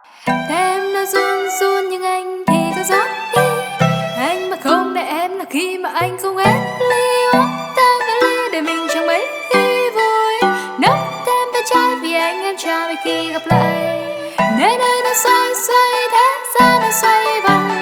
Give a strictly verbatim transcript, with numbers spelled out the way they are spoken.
Em nó run run nhưng anh thì cứ rót đi. Anh mà không để em là khi mà anh không hết ly. Uống tan cái ly để mình chẳng mấy khi vui. Nốc thêm cái chai vì anh em chào mỗi khi gặp lại. Nơi nơi nó xoay xoay thế gian nó xoay vòng.